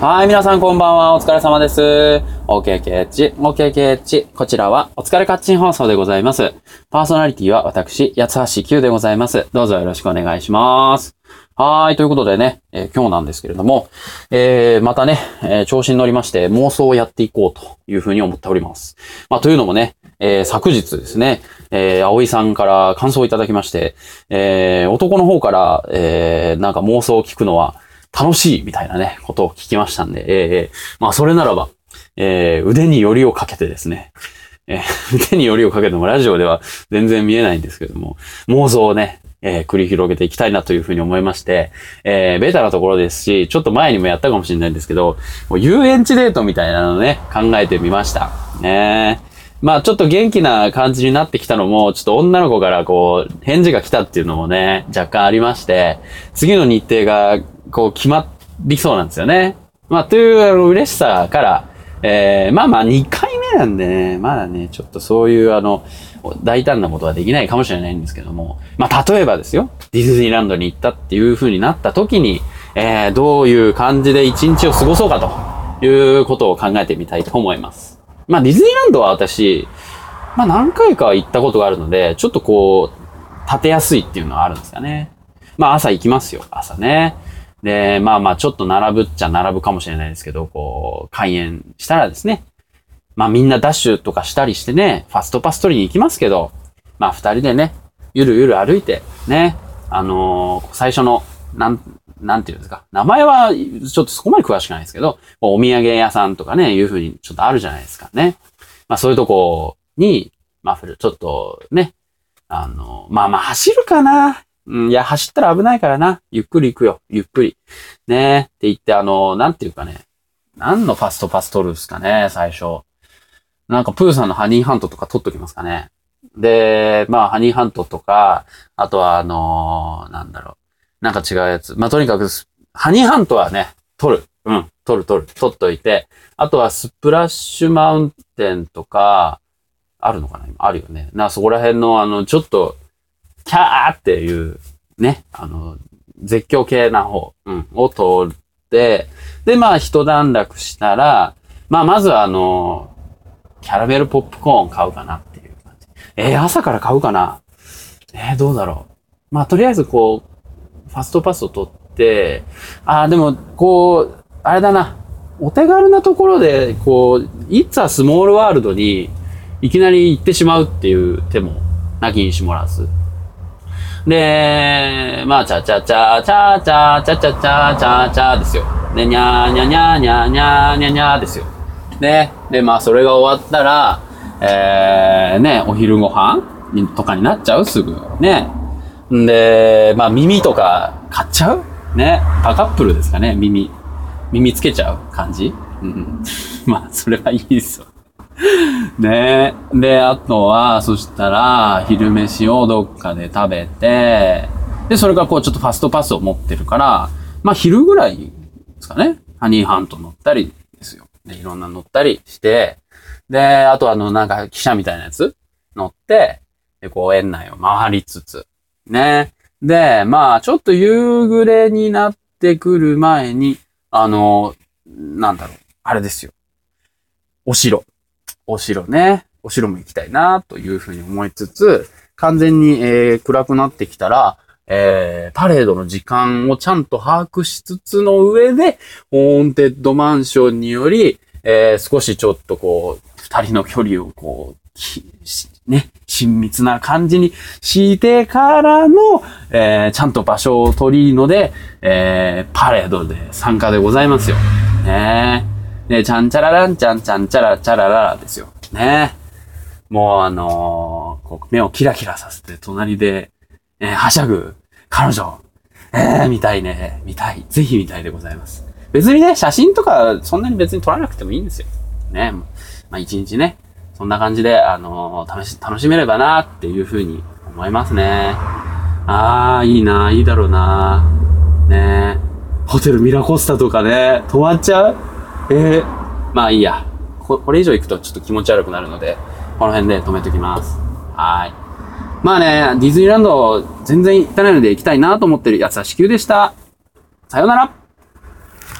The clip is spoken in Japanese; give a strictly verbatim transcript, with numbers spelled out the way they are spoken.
はい、皆さんこんばんは。お疲れ様です。OKKH、OKKH。こちらはお疲れカッチン放送でございます。パーソナリティは私、八橋Qでございます。どうぞよろしくお願いします。はい、ということでね、えー、今日なんですけれども、えー、またね、えー、調子に乗りまして妄想をやっていこうというふうに思っております。まあ、というのもね、えー、昨日ですね、えー、葵さんから感想をいただきまして、えー、男の方から、えー、なんか妄想を聞くのは楽しいみたいなね、ことを聞きましたんで、えー、まあ、それならば、えー、腕によりをかけてですね、えー、腕によりをかけてもラジオでは全然見えないんですけども、妄想をね、えー、繰り広げていきたいなというふうに思いまして、えー、ベータなところですし、ちょっと前にもやったかもしれないんですけど、もう遊園地デートみたいなのをね、考えてみました。ねまあちょっと元気な感じになってきたのも、ちょっと女の子からこう、返事が来たっていうのもね、若干ありまして、次の日程がこう決まりそうなんですよね。まあというあの嬉しさから、えー、まあまあにかいめなんでね、まだね、ちょっとそういうあの、大胆なことはできないかもしれないんですけども、まあ例えばですよ、ディズニーランドに行ったっていう風になった時に、えー、どういう感じで一日を過ごそうかということを考えてみたいと思います。まあディズニーランドは私、まあ何回か行ったことがあるので、ちょっとこう、立てやすいっていうのはあるんですかね。まあ朝行きますよ、朝ね。で、まあまあちょっと並ぶっちゃ並ぶかもしれないですけど、こう、開園したらですね、まあみんなダッシュとかしたりしてね、ファストパス取りに行きますけど、まあ二人でね、ゆるゆる歩いて、ね、あのー、最初の、なん、なんていうんですか、名前はちょっとそこまで詳しくないですけど、お土産屋さんとかね、いう風にちょっとあるじゃないですかね。まあそういうとこに、まあちょっとね、あのー、まあまあ走るかな。うん、いや、走ったら危ないからな。ゆっくり行くよ。ゆっくり。ねって言って、あの、なんていうかね。何のファストパス取るんですかね、最初。なんか、プーさんのハニーハントとか取っときますかね。で、まあ、ハニーハントとか、あとは、あのー、なんだろう。なんか違うやつ。まあ、とにかく、ハニーハントはね、取る。うん、取る取る。取っといて。あとは、スプラッシュマウンテンとか、あるのかな今あるよね。な、そこら辺の、あの、ちょっと、キャーっていう、ね、あの、絶叫系な方、うん、を通って、で、まあ、一段落したら、まあ、まずはあの、キャラメルポップコーン買うかなっていう感じ。えー、朝から買うかなえー、どうだろう。まあ、とりあえずこう、ファストパスを取って、あー、でも、こう、あれだな。お手軽なところで、こう、It's a Small Worldに、いきなり行ってしまうっていう手も、なきにしもらず。で、まあ、チャチャチャチャチャチャチャチャチャチャですよ。で、にゃーにゃにゃにゃにゃにゃにゃですよ。で、で、まあ、それが終わったら、えー、ね、お昼ご飯とかになっちゃうすぐ。ね。んで、まあ、耳とか買っちゃうね。パカップルですかね、耳。耳つけちゃう感じうん。まあ、それはいいですよ。ねえ。で、あとは、そしたら、昼飯をどっかで食べて、で、それからこう、ちょっとファストパスを持ってるから、まあ、昼ぐらいですかね。ハニーハント乗ったりですよ。で、いろんな乗ったりして、で、あとあの、なんか、汽車みたいなやつ乗って、で、こう、園内を回りつつ、ね。で、まあ、ちょっと夕暮れになってくる前に、あの、なんだろう、あれですよ。お城。お城ね。お城も行きたいなというふうに思いつつ、完全に、えー、暗くなってきたら、えー、パレードの時間をちゃんと把握しつつの上で、ホーンテッドマンションにより、えー、少しちょっとこう、二人の距離をこう、ね、親密な感じにしてからの、えー、ちゃんと場所を取りので、えー、パレードで参加でございますよ。ねで、ちゃんちゃららんちゃんちゃんちゃらちゃらららですよ。ね。もうあのー、こう目をキラキラさせて隣で、えー、はしゃぐ彼女、えー、見たいね。見たい。ぜひ見たいでございます。別にね、写真とかそんなに別に撮らなくてもいいんですよ。ね。まあ一日ね、そんな感じで、あのー、楽し、楽しめればなっていうふうに思いますね。あー、いいな、いいだろうな。ね。ホテルミラコスタとかね、泊まっちゃうえー、まあいいやこ。これ以上行くとちょっと気持ち悪くなるので、この辺で止めときます。はい。まあね、ディズニーランド全然行ってないので行きたいなと思ってるやつは地球でした。さようなら。